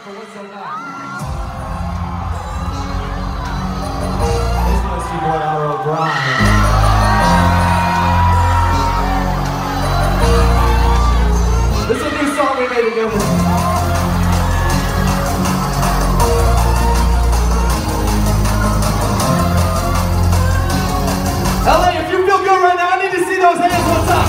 for What's So Nice. This one's your boy Otto O'Brien. This is a new song we made together. LA, if you feel good right now, I need to see those hands on top.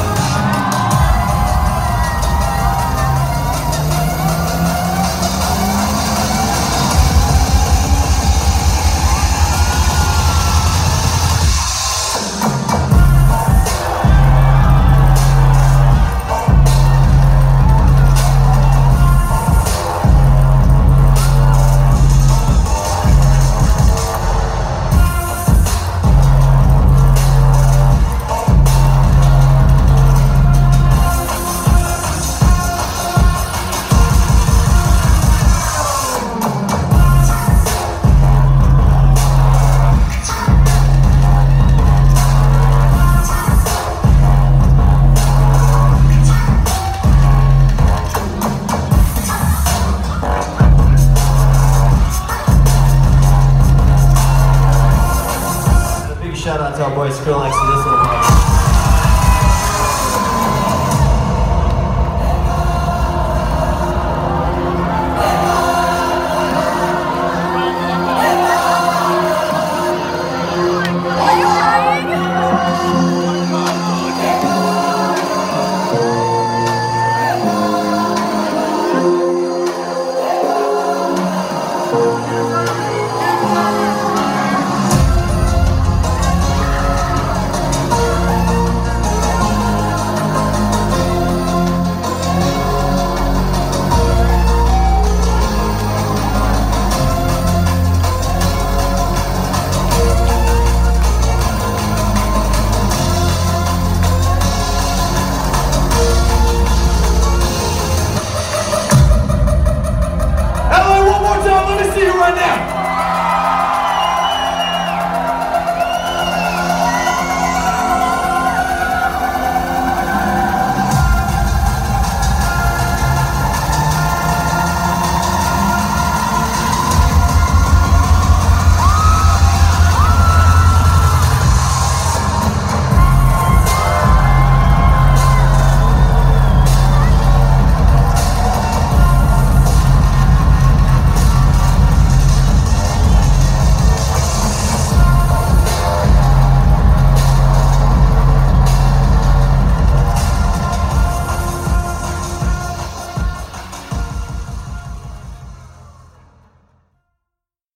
Shout out to our boy Skrillex for this little part. Let me see you right now.